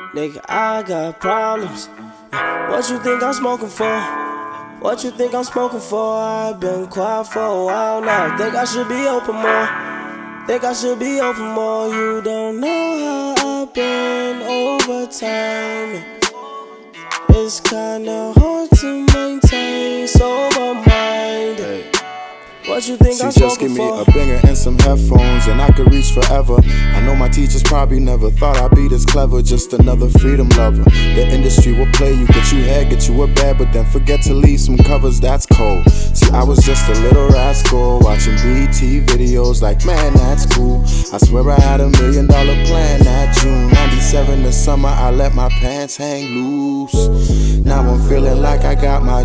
Nigga, I got problems. What you think I'm smoking for? What you think I'm smoking for? I've been quiet for a while now. Think I should be open more. Think I should be open more. You don't know how I've been over time. It's kinda hard to maintain sober mind. What you think I'm just smoking give me for? a banger and some headphones and I could reach forever. I know my teachers probably never thought I'd be this clever. Just another freedom lover. The industry will play you, get you head, get you a bed, but then forget to leave some covers, that's cold. See, I was just a little rascal watching BT videos like, man, that's cool. I swear I had $1 million plan that June 97. The summer I let my pants hang loose. Now I'm feeling like I got my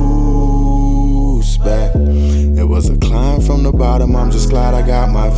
juice back. It was a climb from the bottom, I'm just glad I got my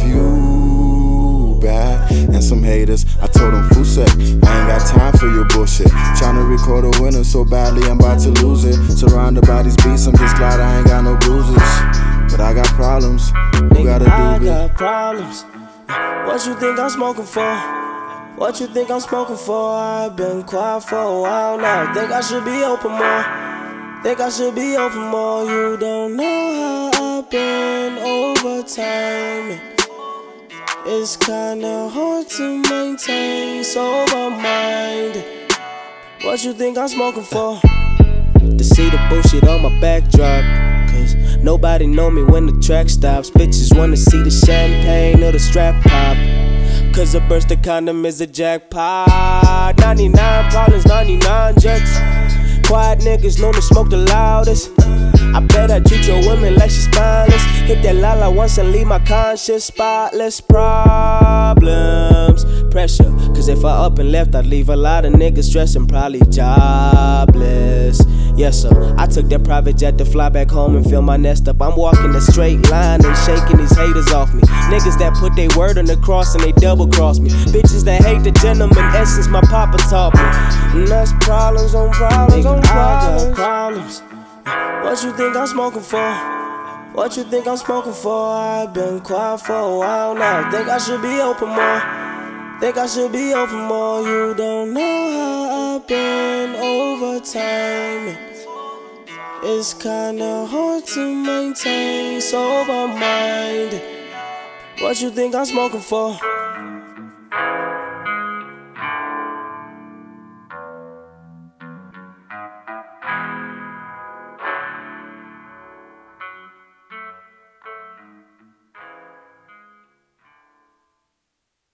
view back. And some haters, I told them, Fusek, I ain't got time for your bullshit. Tryna record a winner so badly, I'm about to lose it. Surrounded by these beats, I'm just glad I ain't got no bruises. But I got problems, who gotta do I it? got problems. What you think I'm smoking for? What you think I'm smoking for? I've been quiet for a while now. Think I should be open more. Think I should be open more. You don't know how I've been over time. It's kinda hard to maintain sober mind. What you think I'm smoking for? To see the bullshit on my backdrop. Cause nobody know me when the track stops. Bitches wanna see the champagne or the strap pop. Cause a burst of condom is a jackpot. 99 problems, 99 jets. Quiet niggas known to smoke the loudest. I bet I treat your women like she's spineless. Hit that lala once and leave my conscience spotless. Problems, pressure. Cause if I up and left, I'd leave a lot of niggas stressing, probably jobless. Yes, sir. I took that private jet to fly back home and fill my nest up. I'm walking a straight line and shaking these haters off me. Niggas that put their word on the cross and they double cross me. Bitches that hate the gentleman essence my papa taught me. And that's problems on problems on problems. I got problems. What you think I'm smoking for? What you think I'm smoking for? I've been quiet for a while now. Think I should be open more. Think I should be open more. You don't know how I've been over time. It's kinda hard to maintain sober mind. What you think I'm smoking for?